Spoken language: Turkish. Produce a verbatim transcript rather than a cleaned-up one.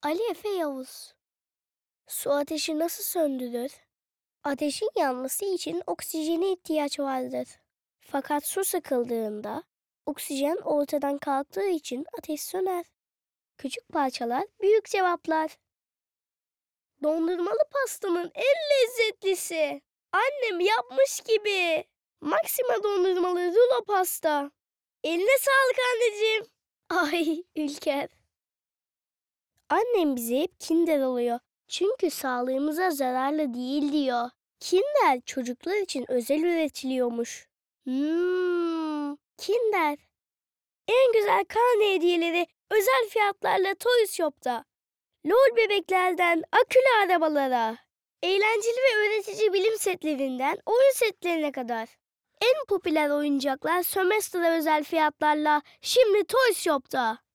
Ali Efe Yavuz. Su ateşi nasıl söndürür? Ateşin yanması için oksijene ihtiyaç vardır. Fakat su sıkıldığında oksijen ortadan kalktığı için ateş söner. Küçük parçalar, büyük cevaplar. Dondurmalı pastanın en lezzetlisi. Annem yapmış gibi. Maxima dondurmalı rulo pasta. Eline sağlık anneciğim. Ay Ülker. Annem bize hep Kinder alıyor. Çünkü sağlığımıza zararlı değil diyor. Kinder çocuklar için özel üretiliyormuş. Hmm, Kinder. En güzel karne hediyeleri özel fiyatlarla Toys Shop'ta. LOL bebeklerden akülü arabalara. Eğlenceli ve öğretici bilim setlerinden oyun setlerine kadar. En popüler oyuncaklar sömestre özel fiyatlarla şimdi Toys Shop'ta.